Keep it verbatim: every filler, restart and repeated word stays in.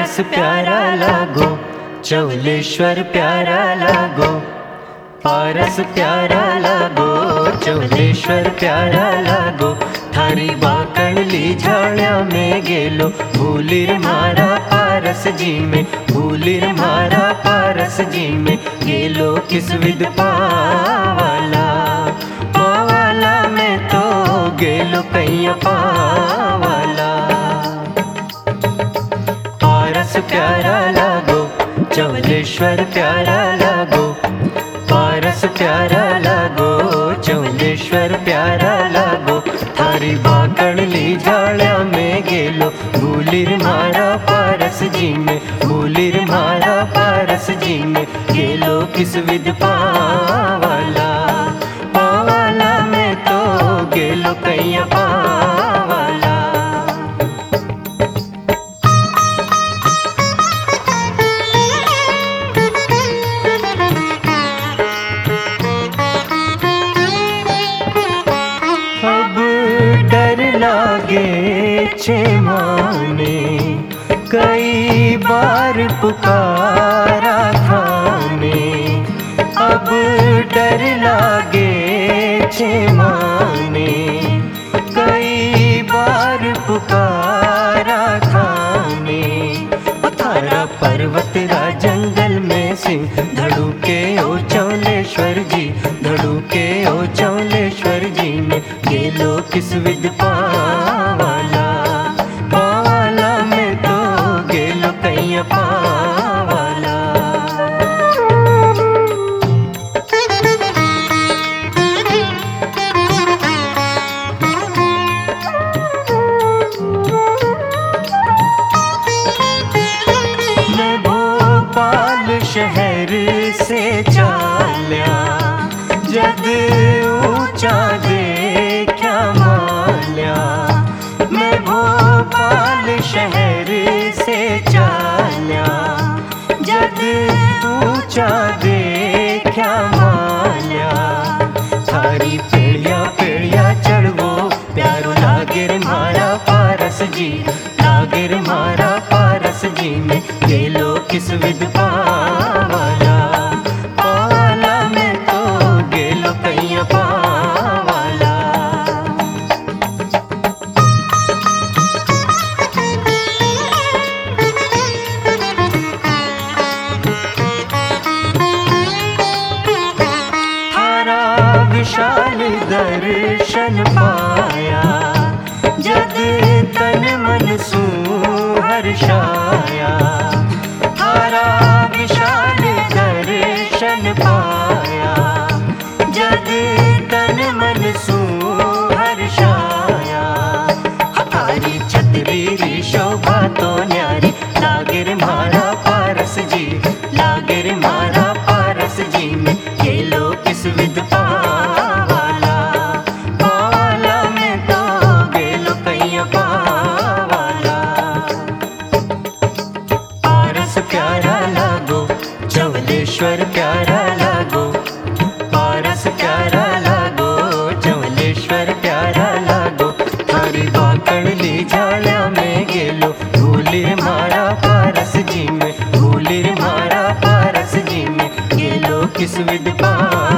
पारस प्यारा लागो, चौलेश्वर प्यारा लागो। पारस प्यारा लागो, चौलेश्वर प्यारा लागो। थारी बाकणली झाड्या में गेलो, भूलीर मारा पारस जी में, भूलीर मारा पारस जी में। गेलो किस विद पावाला, पावाला में तो गेलो कैया पावाला। पारस प्यारा लागो, चौलेश्वर प्यारा लागो। पारस प्यारा लागो, चौलेश्वर प्यारा लागो। थारी बाकणली झाड्या में गेलो, भूलीर मारा पारस जी में, भूलीर मारा पारस जी में। गेलो किस विद पावाला, पावाला में तो गेलो कैया पावाला। लागे छे माने कई बार पुकारा थाने, अब डर लागे छे माने कई बार पुकारा थाने। थारा पर्वत रा जंगल में सिंह धड़ूके ओ चौलेश्वर जी, धड़ूके ओ चौलेश्वर जी में। गेलो किस विद पावाला, पावाला में तो गेलो कैया पावाला। मैं भोपाल शहर से चाल्या, जद ऊंचा देखा माल्या। मैं भोपाल शहर से चाल्या, जद ऊंचा देखा माल्या। थारी पेड़िया पेड़िया चढ़वो, प्यारो लागे मारा पारस जी, लागे मारा पारस जी में। गेलो किस विद पावाला, पावाला में तो गेलो कैया पावाला। थारा विशाल दर्शन पाया, जद तन मन सू हर्षाया। थारा विशाल दर्शन पाया, जद तन मन सू हर्षाया। थारी छतरी री शोभा तो न्यारी, लागे मारा पारस जी, लागे मारा पारस जी में। गेलो किस विद पावाला, पावाला में तो गेलो कैया पावाला। पारस प्यारा लागो, चौलेश्वर प्यारा लागो। पारस प्यारा लागो, चौलेश्वर प्यारा लागो। थारी बाकणली झाड्या में गेलो, भूलीर मारा पारस जी में, भूलीर मारा पारस जी में। गेलो किस विद पा